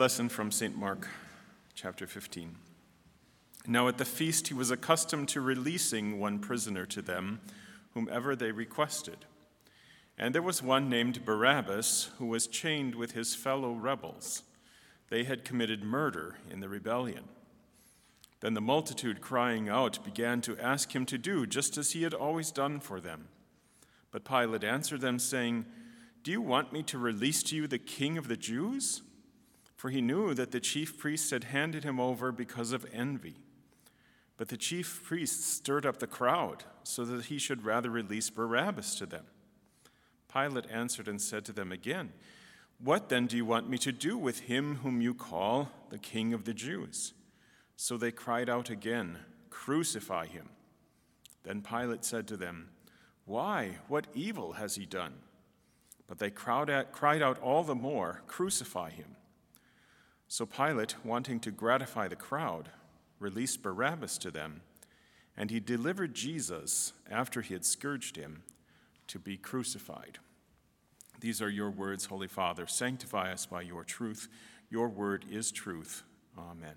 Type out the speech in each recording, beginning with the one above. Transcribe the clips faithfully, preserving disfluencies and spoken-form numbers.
lesson from Saint Mark, chapter fifteen. Now at the feast he was accustomed to releasing one prisoner to them, whomever they requested. And there was one named Barabbas who was chained with his fellow rebels. They had committed murder in the rebellion. Then the multitude, crying out, began to ask him to do just as he had always done for them. But Pilate answered them, saying, "Do you want me to release to you the king of the Jews?" For he knew that the chief priests had handed him over because of envy. But the chief priests stirred up the crowd so that he should rather release Barabbas to them. Pilate answered and said to them again, "What then do you want me to do with him whom you call the King of the Jews?" So they cried out again, "Crucify him." Then Pilate said to them, "Why? What evil has he done?" But they cried out all the more, "Crucify him." So Pilate, wanting to gratify the crowd, released Barabbas to them, and he delivered Jesus, after he had scourged him, to be crucified. These are your words, Holy Father. Sanctify us by your truth. Your word is truth. Amen.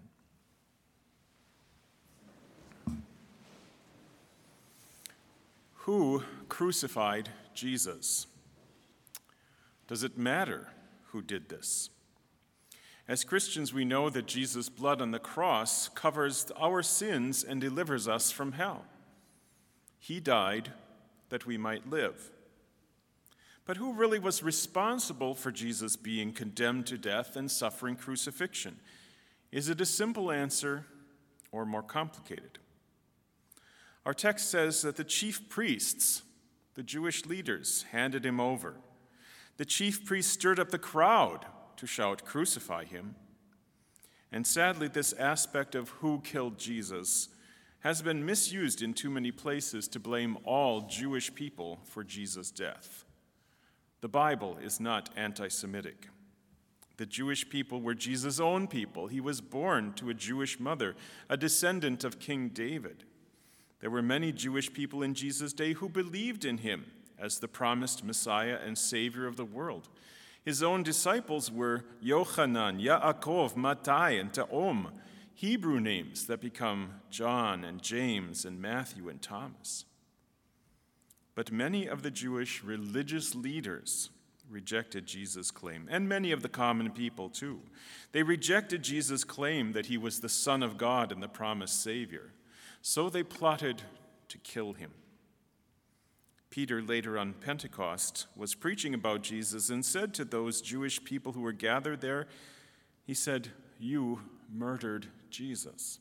Who crucified Jesus? Does it matter who did this? As Christians, we know that Jesus' blood on the cross covers our sins and delivers us from hell. He died that we might live. But who really was responsible for Jesus being condemned to death and suffering crucifixion? Is it a simple answer or more complicated? Our text says that the chief priests, the Jewish leaders, handed him over. The chief priests stirred up the crowd to shout, "Crucify him." And sadly, this aspect of who killed Jesus has been misused in too many places to blame all Jewish people for Jesus' death. The Bible is not anti-Semitic. The Jewish people were Jesus' own people. He was born to a Jewish mother, a descendant of King David. There were many Jewish people in Jesus' day who believed in him as the promised Messiah and Savior of the world. His own disciples were Yochanan, Yaakov, Mattai, and Ta'om, Hebrew names that become John and James and Matthew and Thomas. But many of the Jewish religious leaders rejected Jesus' claim, and many of the common people too. They rejected Jesus' claim that he was the Son of God and the promised Savior. So they plotted to kill him. Peter, later on Pentecost, was preaching about Jesus and said to those Jewish people who were gathered there, he said, "You murdered Jesus."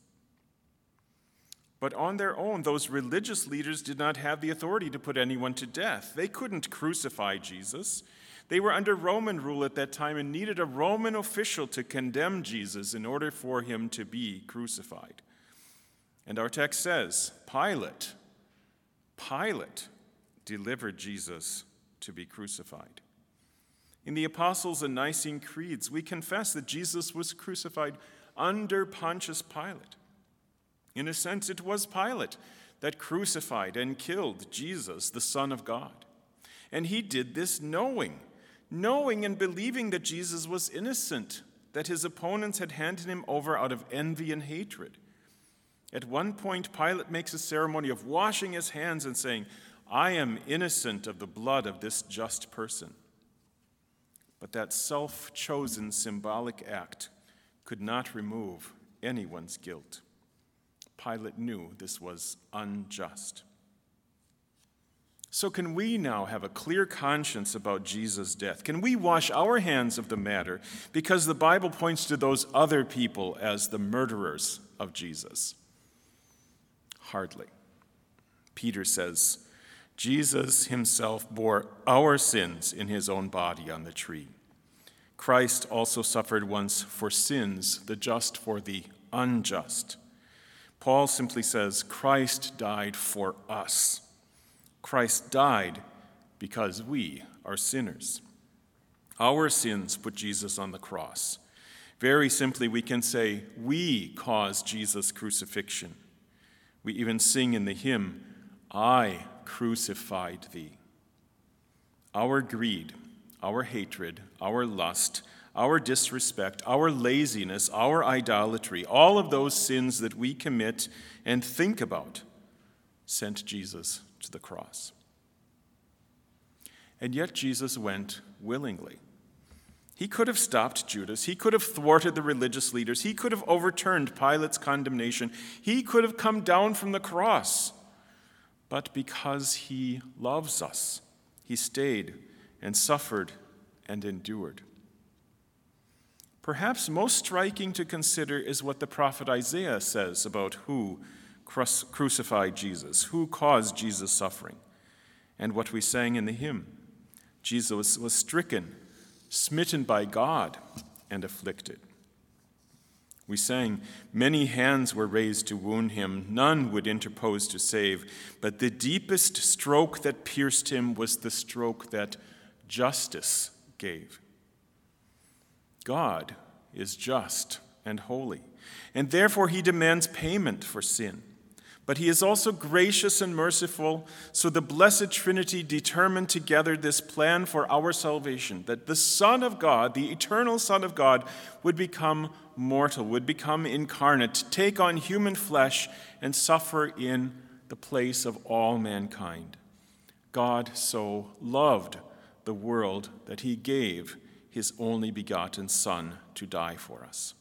But on their own, those religious leaders did not have the authority to put anyone to death. They couldn't crucify Jesus. They were under Roman rule at that time and needed a Roman official to condemn Jesus in order for him to be crucified. And our text says, Pilate, Pilate delivered Jesus to be crucified. In the Apostles' and Nicene Creeds, we confess that Jesus was crucified under Pontius Pilate. In a sense, it was Pilate that crucified and killed Jesus, the Son of God. And he did this knowing, knowing and believing that Jesus was innocent, that his opponents had handed him over out of envy and hatred. At one point, Pilate makes a ceremony of washing his hands and saying, "I am innocent of the blood of this just person." But that self-chosen symbolic act could not remove anyone's guilt. Pilate knew this was unjust. So can we now have a clear conscience about Jesus' death? Can we wash our hands of the matter because the Bible points to those other people as the murderers of Jesus? Hardly. Peter says, Jesus himself bore our sins in his own body on the tree. Christ also suffered once for sins, the just for the unjust. Paul simply says, Christ died for us. Christ died because we are sinners. Our sins put Jesus on the cross. Very simply, we can say, we caused Jesus' crucifixion. We even sing in the hymn, I crucified thee. Our greed, our hatred, our lust, our disrespect, our laziness, our idolatry, all of those sins that we commit and think about, sent Jesus to the cross. And yet Jesus went willingly. He could have stopped Judas. He could have thwarted the religious leaders. He could have overturned Pilate's condemnation. He could have come down from the cross. But because he loves us, he stayed and suffered and endured. Perhaps most striking to consider is what the prophet Isaiah says about who crucified Jesus, who caused Jesus' suffering, and what we sang in the hymn. Jesus was stricken, smitten by God, and afflicted. We sang, "Many hands were raised to wound him, none would interpose to save, but the deepest stroke that pierced him was the stroke that justice gave." God is just and holy, and therefore he demands payment for sin. But he is also gracious and merciful, so the Blessed Trinity determined together this plan for our salvation, that the Son of God, the eternal Son of God, would become mortal, would become incarnate, take on human flesh, and suffer in the place of all mankind. God so loved the world that he gave his only begotten Son to die for us.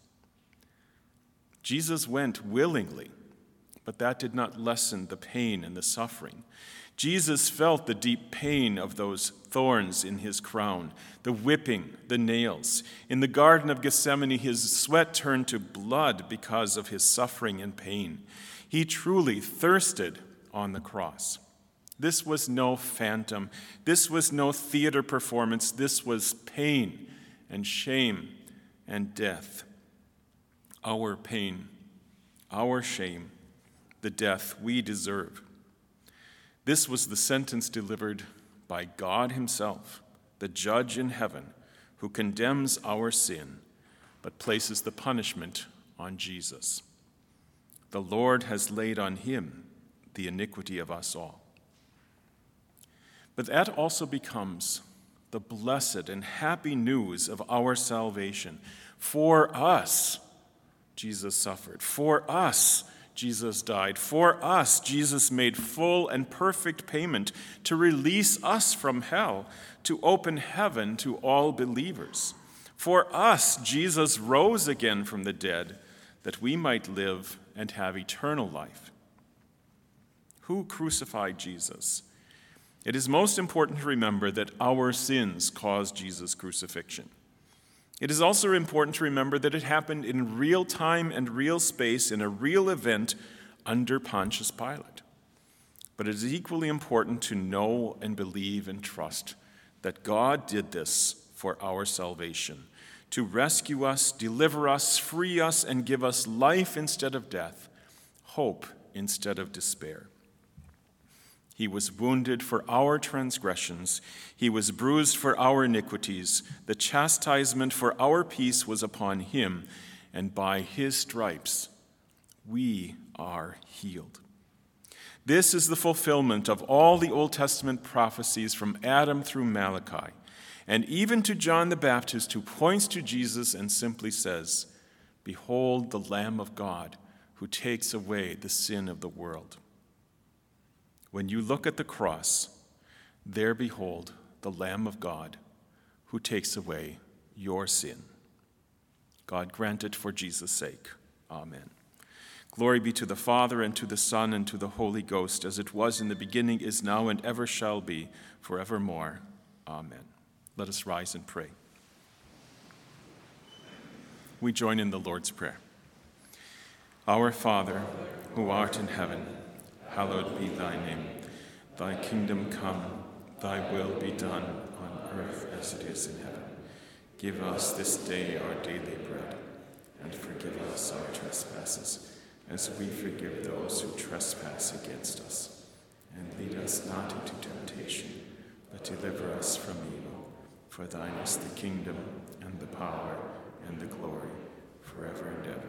Jesus went willingly, but that did not lessen the pain and the suffering. Jesus felt the deep pain of those thorns in his crown, the whipping, the nails. In the Garden of Gethsemane, his sweat turned to blood because of his suffering and pain. He truly thirsted on the cross. This was no phantom. This was no theater performance. This was pain and shame and death. Our pain, our shame, the death we deserve. This was the sentence delivered by God himself, the judge in heaven, who condemns our sin, but places the punishment on Jesus. The Lord has laid on him the iniquity of us all. But that also becomes the blessed and happy news of our salvation. For us, Jesus suffered. For us, Jesus died. For us, Jesus made full and perfect payment to release us from hell, to open heaven to all believers. For us, Jesus rose again from the dead, that we might live and have eternal life. Who crucified Jesus? It is most important to remember that our sins caused Jesus' crucifixion. It is also important to remember that it happened in real time and real space in a real event under Pontius Pilate. But it is equally important to know and believe and trust that God did this for our salvation, to rescue us, deliver us, free us, and give us life instead of death, hope instead of despair. He was wounded for our transgressions. He was bruised for our iniquities. The chastisement for our peace was upon him, and by his stripes we are healed. This is the fulfillment of all the Old Testament prophecies from Adam through Malachi, and even to John the Baptist, who points to Jesus and simply says, "Behold the Lamb of God who takes away the sin of the world." When you look at the cross, there behold the Lamb of God who takes away your sin. God grant it for Jesus' sake. Amen. Glory be to the Father, and to the Son, and to the Holy Ghost, as it was in the beginning, is now, and ever shall be, forevermore. Amen. Let us rise and pray. We join in the Lord's Prayer. Our Father, who art in heaven, hallowed be thy name. Thy kingdom come, thy will be done on earth as it is in heaven. Give us this day our daily bread, and forgive us our trespasses, as we forgive those who trespass against us. And lead us not into temptation, but deliver us from evil. For thine is the kingdom, and the power, and the glory, forever and ever.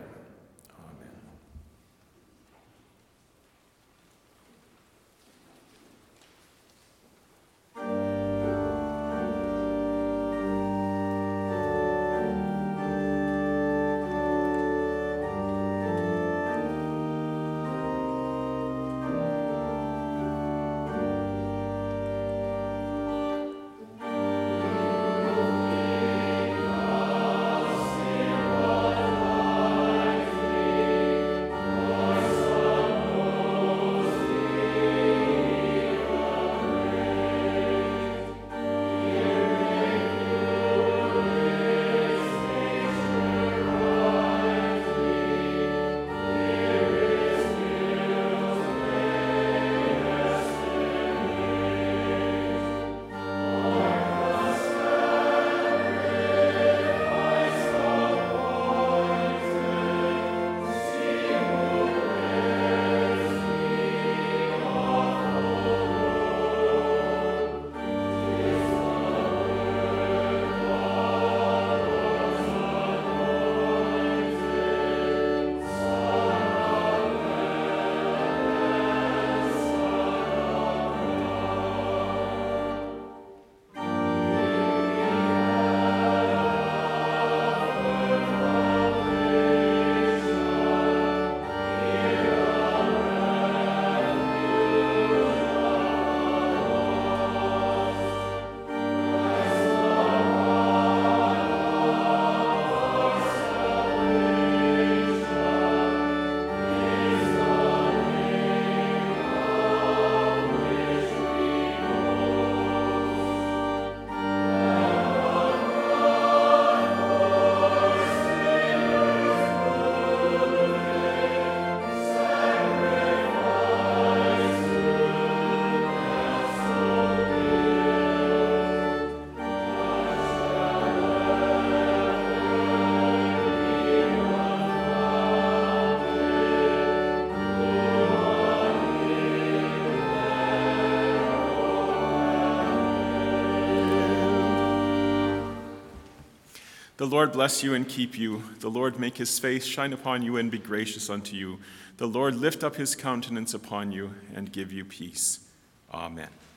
The Lord bless you and keep you. The Lord make his face shine upon you and be gracious unto you. The Lord lift up his countenance upon you and give you peace. Amen.